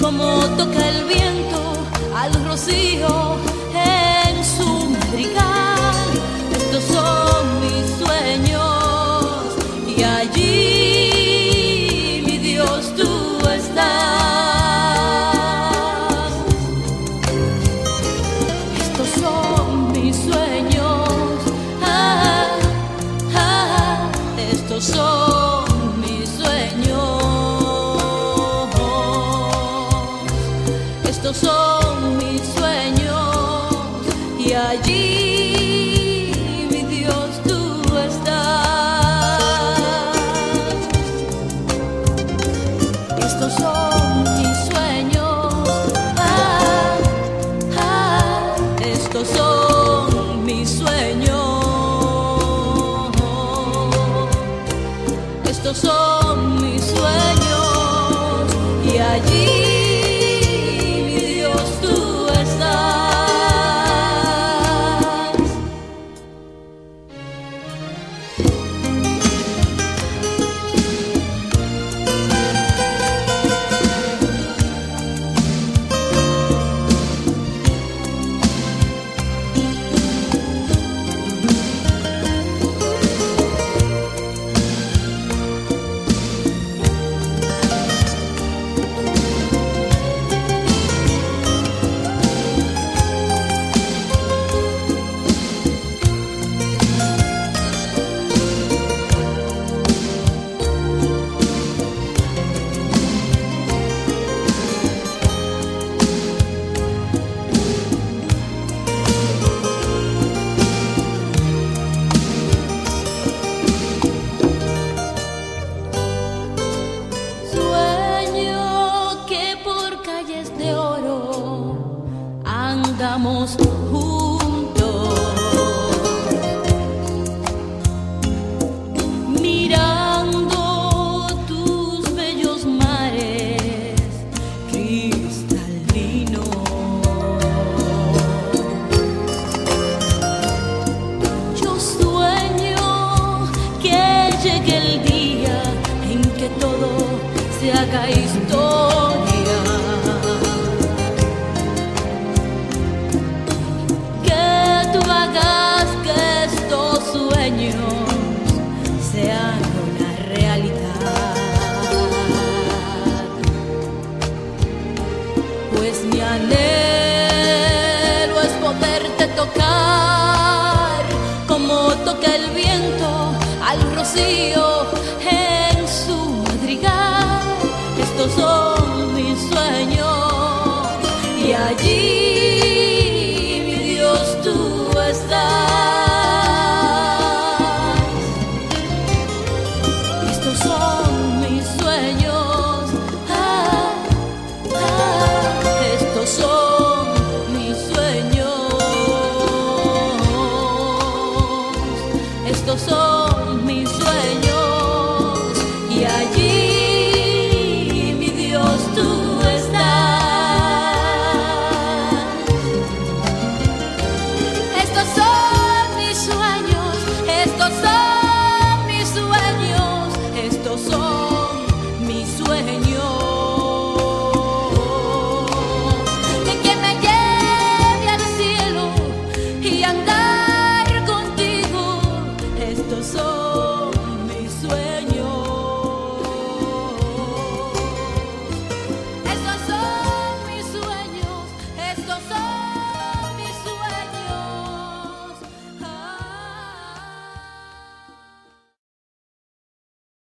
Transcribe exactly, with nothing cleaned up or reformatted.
como toca el viento al rocío en su madrigal. Estos son mis sueños y allí, mi Dios, tú estás. Estos son mis sueños, ah, ah, estos son mis sueños. Estos son mis sueños y allí, mi Dios, tú estás. Estos son mis sueños, ah, ah, estos son mis sueños. Estos son mis sueños y allí, andamos juntos, mirando tus bellos mares cristalinos. Yo sueño que llegue el día en que todo se haga historia, hagas que estos sueños sean una realidad, pues mi anhelo es poderte tocar como toca el viento al rocío en su madrigal. Estos son mis sueños y allí, tú estás. Estos son mis sueños, ah, ah, estos son mis sueños. Estos son mis sueños.